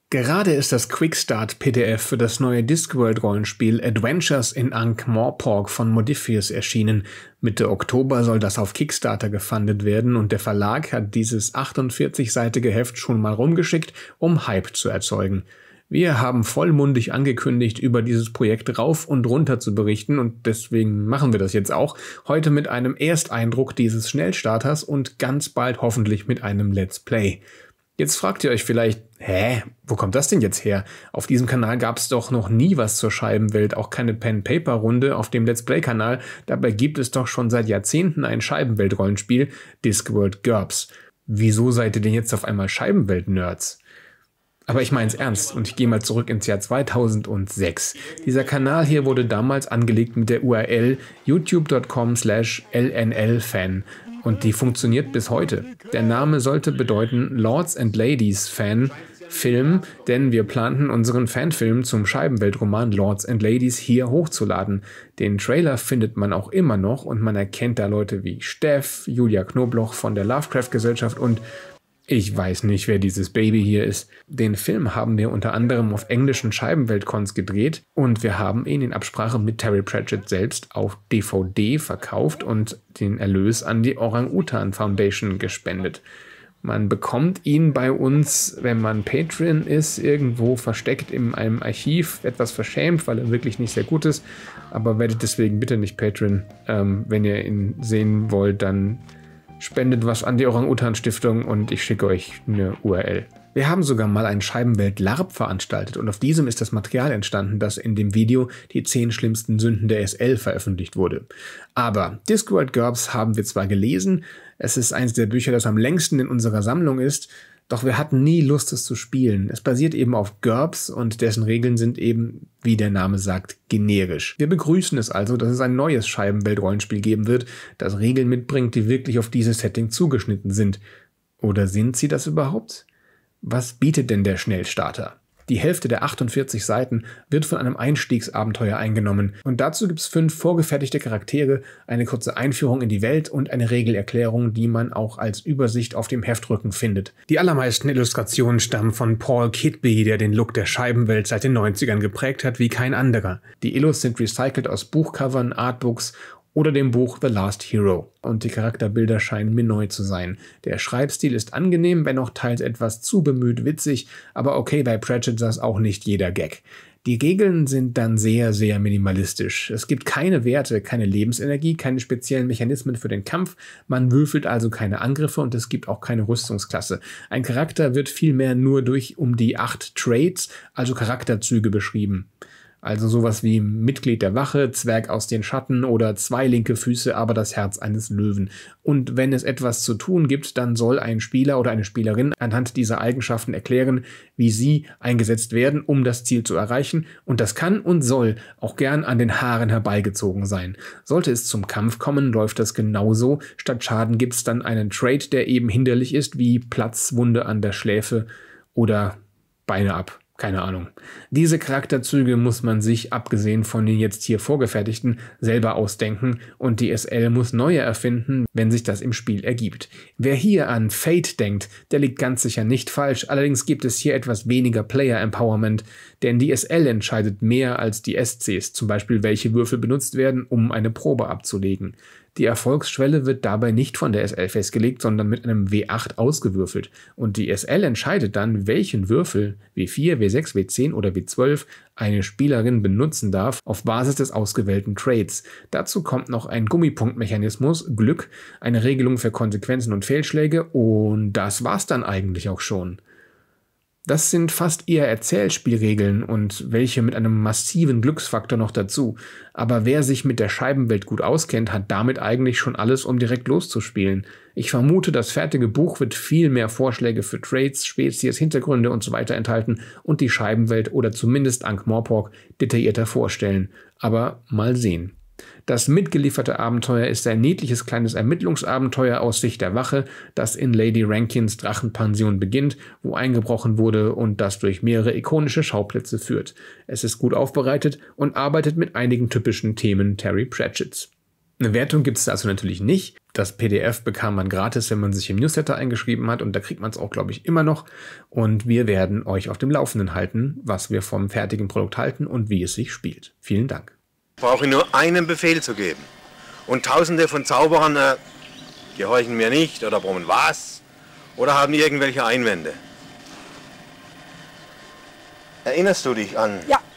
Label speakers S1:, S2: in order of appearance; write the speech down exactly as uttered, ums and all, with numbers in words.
S1: Gerade ist das Quickstart-P D F für das neue Discworld-Rollenspiel Adventures in Ankh-Morpork von Modiphius erschienen. Mitte Oktober soll das auf Kickstarter gefundet werden und der Verlag hat dieses achtundvierzig-seitige Heft schon mal rumgeschickt, um Hype zu erzeugen. Wir haben vollmundig angekündigt, über dieses Projekt rauf und runter zu berichten und deswegen machen wir das jetzt auch. Heute mit einem Ersteindruck dieses Schnellstarters und ganz bald hoffentlich mit einem Let's Play. Jetzt fragt ihr euch vielleicht, hä, wo kommt das denn jetzt her? Auf diesem Kanal gab es doch noch nie was zur Scheibenwelt, auch keine Pen-Paper-Runde auf dem Let's Play-Kanal. Dabei gibt es doch schon seit Jahrzehnten ein Scheibenwelt-Rollenspiel, Discworld GURPS. Wieso seid ihr denn jetzt auf einmal Scheibenwelt-Nerds? Aber ich meine es ernst und ich gehe mal zurück ins Jahr zweitausendsechs. Dieser Kanal hier wurde damals angelegt mit der U R L youtube punkt com slash L N L Fan. Und die funktioniert bis heute. Der Name sollte bedeuten Lords and Ladies Fan Film, denn wir planten unseren Fanfilm zum Scheibenweltroman Lords and Ladies hier hochzuladen. Den Trailer findet man auch immer noch und man erkennt da Leute wie Steff, Julia Knobloch von der Lovecraft-Gesellschaft und ich weiß nicht, wer dieses Baby hier ist. Den Film haben wir unter anderem auf englischen Scheibenweltcons gedreht und wir haben ihn in Absprache mit Terry Pratchett selbst auf D V D verkauft und den Erlös an die Orang-Utan Foundation gespendet. Man bekommt ihn bei uns, wenn man Patreon ist, irgendwo versteckt in einem Archiv, etwas verschämt, weil er wirklich nicht sehr gut ist. Aber werdet deswegen bitte nicht Patreon. Ähm, wenn ihr ihn sehen wollt, dann spendet was an die Orang-Utan-Stiftung und ich schicke euch eine U R L. Wir haben sogar mal einen Scheibenwelt-LARP veranstaltet und auf diesem ist das Material entstanden, das in dem Video die zehn schlimmsten Sünden der S L veröffentlicht wurde. Aber Discworld GURPS haben wir zwar gelesen, es ist eines der Bücher, das am längsten in unserer Sammlung ist, doch wir hatten nie Lust, es zu spielen. Es basiert eben auf GURPS und dessen Regeln sind eben, wie der Name sagt, generisch. Wir begrüßen es also, dass es ein neues Scheibenwelt-Rollenspiel geben wird, das Regeln mitbringt, die wirklich auf dieses Setting zugeschnitten sind. Oder sind sie das überhaupt? Was bietet denn der Schnellstarter? Die Hälfte der achtundvierzig Seiten wird von einem Einstiegsabenteuer eingenommen und dazu gibt es fünf vorgefertigte Charaktere, eine kurze Einführung in die Welt und eine Regelerklärung, die man auch als Übersicht auf dem Heftrücken findet. Die allermeisten Illustrationen stammen von Paul Kidby, der den Look der Scheibenwelt seit den neunzigern geprägt hat wie kein anderer. Die Illus sind recycelt aus Buchcovern, Artbooks oder dem Buch The Last Hero. Und die Charakterbilder scheinen mir neu zu sein. Der Schreibstil ist angenehm, wenn auch teils etwas zu bemüht witzig, aber okay, bei Pratchett saß auch nicht jeder Gag. Die Regeln sind dann sehr, sehr minimalistisch. Es gibt keine Werte, keine Lebensenergie, keine speziellen Mechanismen für den Kampf, man würfelt also keine Angriffe und es gibt auch keine Rüstungsklasse. Ein Charakter wird vielmehr nur durch um die acht Traits, also Charakterzüge, beschrieben. Also sowas wie Mitglied der Wache, Zwerg aus den Schatten oder zwei linke Füße, aber das Herz eines Löwen. Und wenn es etwas zu tun gibt, dann soll ein Spieler oder eine Spielerin anhand dieser Eigenschaften erklären, wie sie eingesetzt werden, um das Ziel zu erreichen. Und das kann und soll auch gern an den Haaren herbeigezogen sein. Sollte es zum Kampf kommen, läuft das genauso. Statt Schaden gibt es dann einen Trait, der eben hinderlich ist, wie Platzwunde an der Schläfe oder Beine ab. Keine Ahnung. Diese Charakterzüge muss man sich, abgesehen von den jetzt hier vorgefertigten, selber ausdenken und die S L muss neue erfinden, wenn sich das im Spiel ergibt. Wer hier an Fate denkt, der liegt ganz sicher nicht falsch, allerdings gibt es hier etwas weniger Player-Empowerment, denn die S L entscheidet mehr als die S Cs, zum Beispiel welche Würfel benutzt werden, um eine Probe abzulegen. Die Erfolgsschwelle wird dabei nicht von der S L festgelegt, sondern mit einem W acht ausgewürfelt. Und die S L entscheidet dann, welchen Würfel, W vier, W sechs, W zehn oder W zwölf, eine Spielerin benutzen darf, auf Basis des ausgewählten Traits. Dazu kommt noch ein Gummipunktmechanismus, Glück, eine Regelung für Konsequenzen und Fehlschläge und das war's dann eigentlich auch schon. Das sind fast eher Erzählspielregeln und welche mit einem massiven Glücksfaktor noch dazu. Aber wer sich mit der Scheibenwelt gut auskennt, hat damit eigentlich schon alles, um direkt loszuspielen. Ich vermute, das fertige Buch wird viel mehr Vorschläge für Traits, Spezies, Hintergründe und so weiter enthalten und die Scheibenwelt oder zumindest Ankh-Morpork detaillierter vorstellen. Aber mal sehen. Das mitgelieferte Abenteuer ist ein niedliches kleines Ermittlungsabenteuer aus Sicht der Wache, das in Lady Rankins Drachenpension beginnt, wo eingebrochen wurde und das durch mehrere ikonische Schauplätze führt. Es ist gut aufbereitet und arbeitet mit einigen typischen Themen Terry Pratchetts. Eine Wertung gibt es dazu natürlich nicht. Das P D F bekam man gratis, wenn man sich im Newsletter eingeschrieben hat und da kriegt man es auch, glaube ich, immer noch. Und wir werden euch auf dem Laufenden halten, was wir vom fertigen Produkt halten und wie es sich spielt. Vielen Dank.
S2: Ich brauche nur einen Befehl zu geben. Und tausende von Zauberern äh, gehorchen mir nicht oder brummen was oder haben irgendwelche Einwände. Erinnerst du dich an...
S3: Ja.